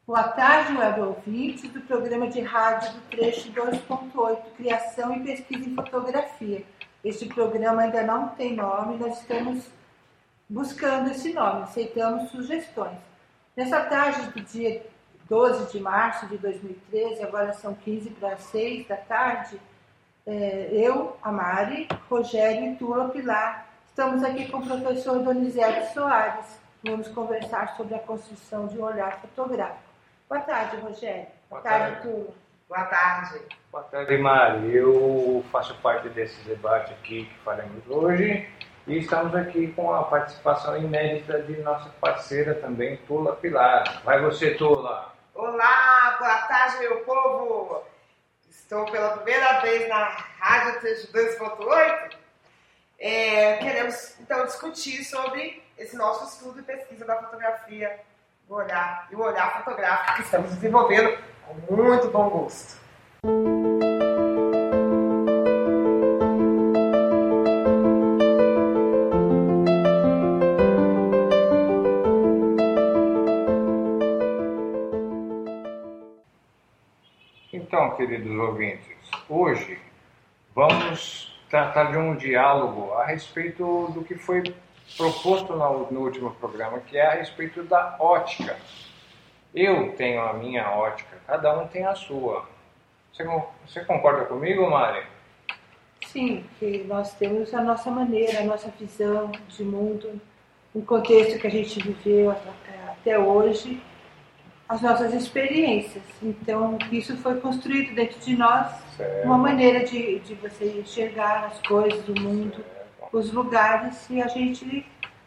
Boa tarde, web ouvintes do programa de rádio do Trecho 2.8, Criação e Pesquisa em Fotografia. Este programa ainda não tem nome, nós estamos buscando esse nome, aceitamos sugestões. Nessa tarde do dia 12 de março de 2013, agora são 15 para 6 da tarde, eu, a Mari, Rogério e Tula Pilar, estamos aqui com o professor Donizete Soares. Vamos conversar sobre a construção de um olhar fotográfico. Boa tarde, Rogério. Boa tarde, Tula. Boa tarde. Boa tarde, Mari. Eu faço parte desse debate aqui que faremos hoje e estamos aqui com a participação inédita de nossa parceira também, Tula Pilar. Vai você, Tula. Olá, boa tarde, meu povo. Estou pela primeira vez na Rádio 2.8. Queremos, então, discutir sobre esse nosso estudo e pesquisa da fotografia, o olhar fotográfico que estamos desenvolvendo com muito bom gosto. Então, queridos ouvintes, hoje vamos tratar de um diálogo a respeito do que foi proposto no último programa, que é a respeito da ótica. Eu tenho a minha ótica, cada um tem a sua. Você concorda comigo, Mari? Sim, que nós temos a nossa maneira, a nossa visão de mundo, o contexto que a gente viveu até hoje, as nossas experiências. Então, isso foi construído dentro de nós, certo. Uma maneira de você enxergar as coisas, o mundo, certo. Os lugares, e a gente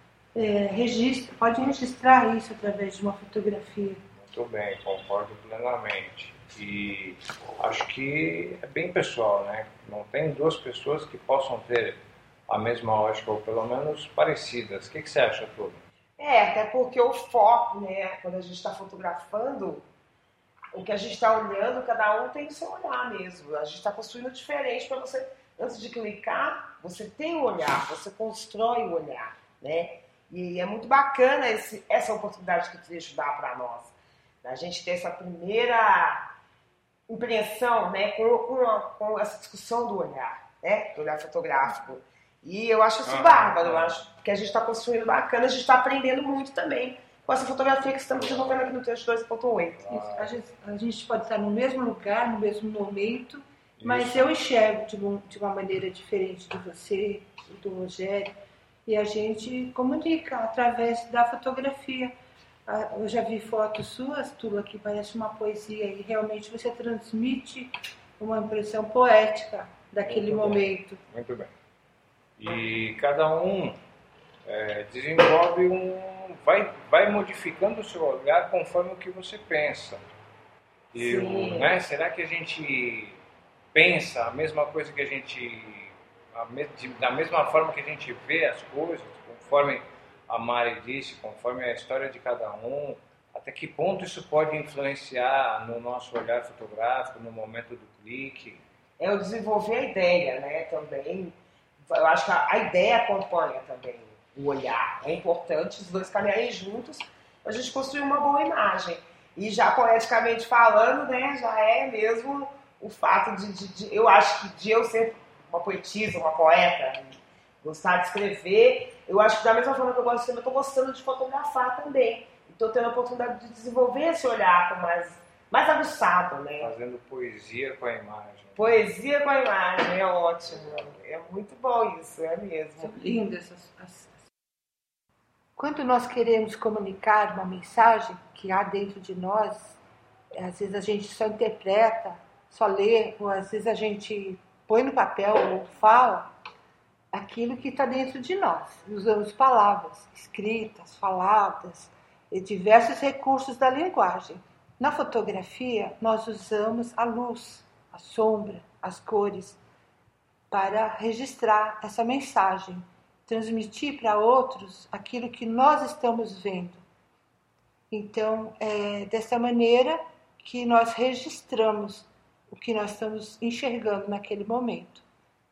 pode registrar isso através de uma fotografia. Muito bem, concordo plenamente. E acho que é bem pessoal, né? Não tem duas pessoas que possam ter a mesma ótica, ou pelo menos parecidas. O que você acha, Tudo? Até porque o foco, né? Quando a gente está fotografando, o que a gente está olhando, cada um tem o seu olhar mesmo. A gente está construindo diferente para você, antes de clicar, você tem o olhar, você constrói o olhar, né? E é muito bacana essa oportunidade que o trecho dá para nós. A gente ter essa primeira impressão, né, com essa discussão do olhar, né, do olhar fotográfico. E eu acho isso bárbaro, eu acho que a gente está construindo bacana, a gente está aprendendo muito também com essa fotografia que estamos desenvolvendo aqui no Trecho 2.8. A gente pode estar no mesmo lugar, no mesmo momento, mas eu enxergo de uma maneira diferente de você, do Rogério, e a gente comunica através da fotografia. Eu já vi fotos suas, Tula, que parece uma poesia, e realmente você transmite uma impressão poética daquele momento. Muito bem. E cada um desenvolve vai modificando o seu olhar conforme o que você pensa. Né? Será que a gente pensa a mesma coisa que a gente... da mesma forma que a gente vê as coisas, conforme a Mari disse, conforme a história de cada um, até que ponto isso pode influenciar no nosso olhar fotográfico, no momento do clique? Eu desenvolver a ideia, né, também. Eu acho que a ideia acompanha também o olhar. É importante os dois caminharem juntos para a gente construir uma boa imagem. E já poeticamente falando, né, já é mesmo o fato eu acho que de eu ser uma poetisa, uma poeta, gostar de escrever, eu acho que da mesma forma que eu gosto de escrever, eu estou gostando de fotografar também. Estou tendo a oportunidade de desenvolver esse olhar mais aguçado, né? Fazendo poesia com a imagem. Poesia com a imagem, é ótimo. É muito bom isso, é mesmo. São lindas essas. Quando nós queremos comunicar uma mensagem que há dentro de nós, às vezes a gente só interpreta, só lê, ou às vezes a gente põe no papel ou fala aquilo que está dentro de nós. Usamos palavras escritas, faladas, e diversos recursos da linguagem. Na fotografia, nós usamos a luz, a sombra, as cores, para registrar essa mensagem, transmitir para outros aquilo que nós estamos vendo. Então, é dessa maneira que nós registramos o que nós estamos enxergando naquele momento.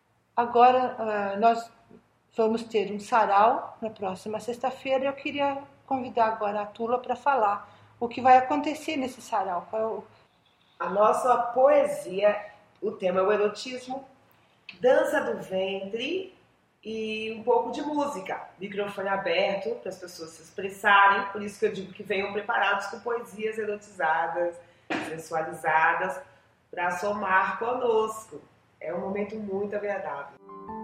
Agora, nós vamos ter um sarau na próxima sexta-feira. Eu queria convidar agora a Tula para falar o que vai acontecer nesse sarau. A nossa poesia, o tema é o erotismo, dança do ventre e um pouco de música. Microfone aberto para as pessoas se expressarem, por isso que eu digo que venham preparados com poesias erotizadas, sensualizadas, para somar conosco. É um momento muito agradável.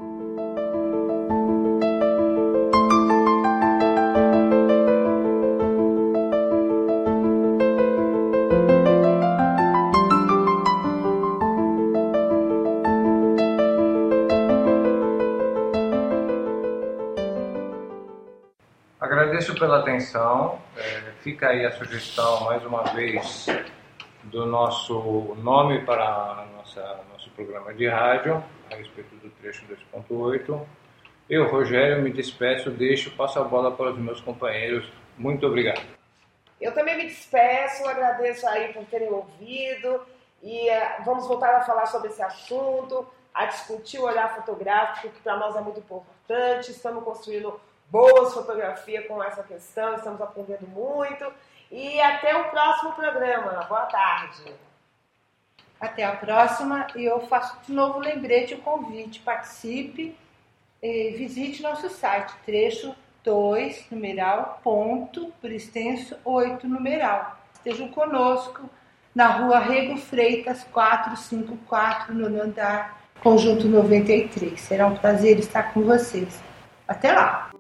Agradeço pela atenção. Fica aí a sugestão, mais uma vez, do nosso nome para nosso programa de rádio, a respeito do trecho 2.8. Eu, Rogério, me despeço, passo a bola para os meus companheiros. Muito obrigado. Eu também me despeço, agradeço aí por terem ouvido e vamos voltar a falar sobre esse assunto, a discutir o olhar fotográfico, que para nós é muito importante. Estamos construindo boas fotografias com essa questão, estamos aprendendo muito. E até o próximo programa. Boa tarde. Até a próxima. E eu faço de novo lembrete, o convite. Participe e visite nosso site, trecho 2, numeral, ponto, por extenso, 8, numeral. Estejam conosco na rua Rego Freitas, 454, no andar, conjunto 93. Será um prazer estar com vocês. Até lá!